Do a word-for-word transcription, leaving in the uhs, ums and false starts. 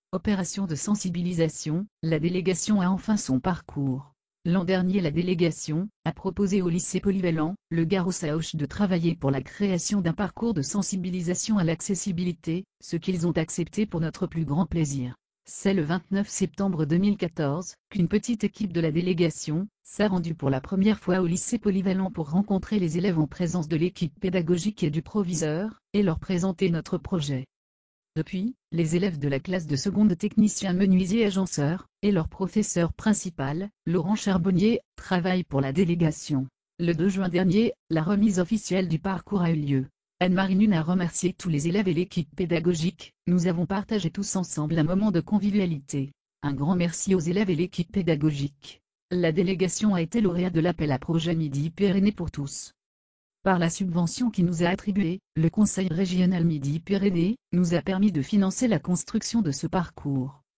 Opération de sensibilisation, la délégation a enfin son parcours. L'an dernier, la délégation a proposé au lycée polyvalent, le Garros-Auch, de travailler pour la création d'un parcours de sensibilisation à l'accessibilité, ce qu'ils ont accepté pour notre plus grand plaisir. C'est le vingt-neuf septembre deux mille quatorze qu'une petite équipe de la délégation s'est rendue pour la première fois au lycée polyvalent pour rencontrer les élèves en présence de l'équipe pédagogique et du proviseur, et leur présenter notre projet. Depuis, les élèves de la classe de seconde technicien menuisier agenceur, et leur professeur principal, Laurent Charbonnier, travaillent pour la délégation. Le deux juin dernier, la remise officielle du parcours a eu lieu. Anne-Marie Nune a remercié tous les élèves et l'équipe pédagogique. Nous avons partagé tous ensemble un moment de convivialité. Un grand merci aux élèves et l'équipe pédagogique. La délégation a été lauréate de l'appel à projet Midi-Pyrénées pour tous. Par la subvention qui nous a attribuée, le Conseil régional Midi-Pyrénées nous a permis de financer la construction de ce parcours.